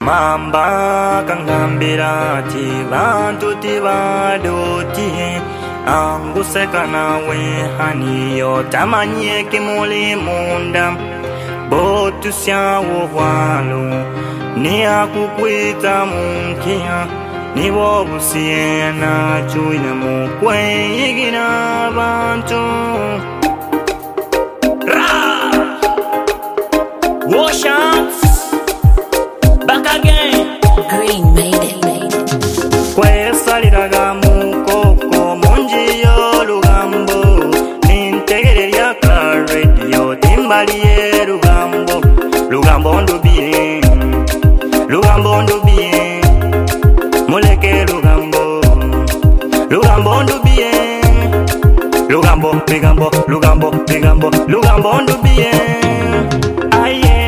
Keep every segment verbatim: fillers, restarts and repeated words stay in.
Mamba kangambira ti bantu ti badoti anguseka nawe haniyo tamanye kimuli munda botu syawo walo ni akukwita munkia ni wobusiena chuina mukwe yigina bantu wash out back again. Green made it, made it. Kwe saliraga mukoko munjiyo lugambo nintegere yaka radio timbaliye lugambo lugambo ndubie lugambo ndubie muleke lugambo lugambo ndubie lugambo bigambo lugambo bigambo lugambo ndubie aye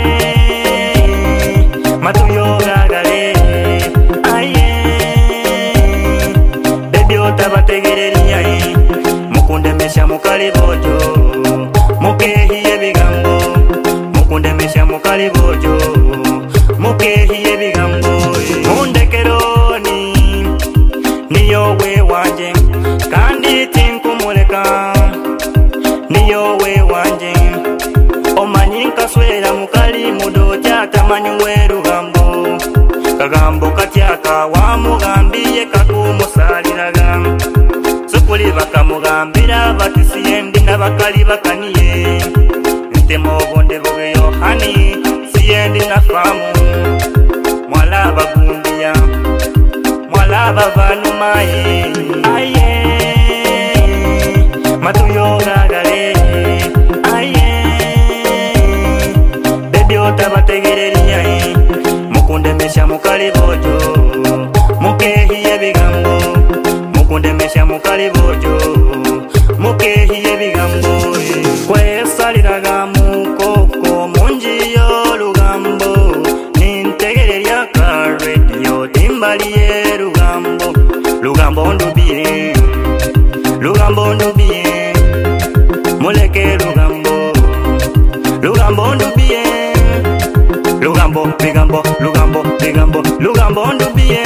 matuyo gagale aye baby otabategereria e mukunde mesha mukali bojo mukehiye bigambo mukunde mesha mukali bojo mukehiye bigambo mundekeroni niyo we wanje kandi tinkumuleka niyo we wanje omanyinka swera mukali mudo kyatamanyiwe lugambo kagambo katyaka wamugambiye kakumusaliraga sukuli bakamugambira bati siyendi nabakali bakaniye ntemo bonde boge yohani siyendi nafamu mwala bagumbiya mwala bavanumaye aye matuyo gagale otabategereria e mukunde mesha mukali bojo mukehiye bigambo mukunde mesha mukali bojo mukehiye bigambo kwe saliraga mukoko munjiyo lugambo nintegereria ka radio timbaliye lugambo lugambo ndubie lugambo ndubie muleke lugambo lugambo ndubie lugambo bigambo lugambo bigambo lugambo ndubie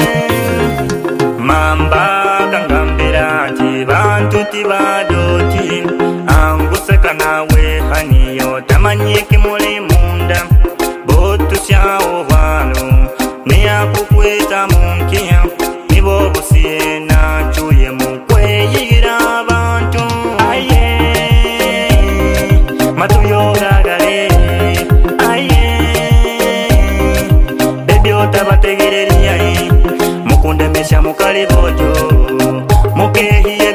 mamba kangambira ti bantu ti badoti anguseka nawe haniyo tamanye kimuli munda botu syawo walo ni akukwita munkia nibo busiena chuye mukwe yigira bantu aye matuyo gagale otabategereria e mukunde mesha mukali bojo mukehiye